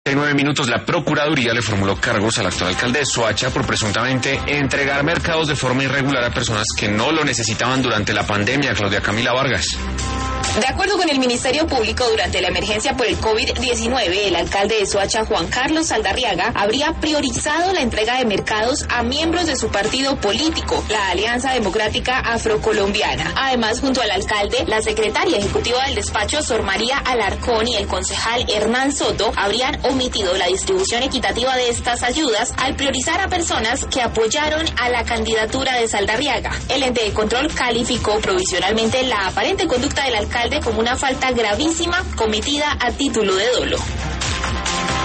En 9 minutos, la Procuraduría le formuló cargos al actual alcalde de Soacha por presuntamente entregar mercados de forma irregular a personas que no lo necesitaban durante la pandemia. Claudia Camila Vargas. De acuerdo con el Ministerio Público, durante la emergencia por el COVID-19, el alcalde de Soacha, Juan Carlos Saldarriaga, habría priorizado la entrega de mercados a miembros de su partido político, la Alianza Democrática Afrocolombiana. Además, junto al alcalde, la secretaria ejecutiva del despacho, Sor María Alarcón, y el concejal Hernán Soto habrían omitido la distribución equitativa de estas ayudas al priorizar a personas que apoyaron a la candidatura de Saldarriaga. El ente de control calificó provisionalmente la aparente conducta del alcalde como una falta gravísima cometida a título de dolo.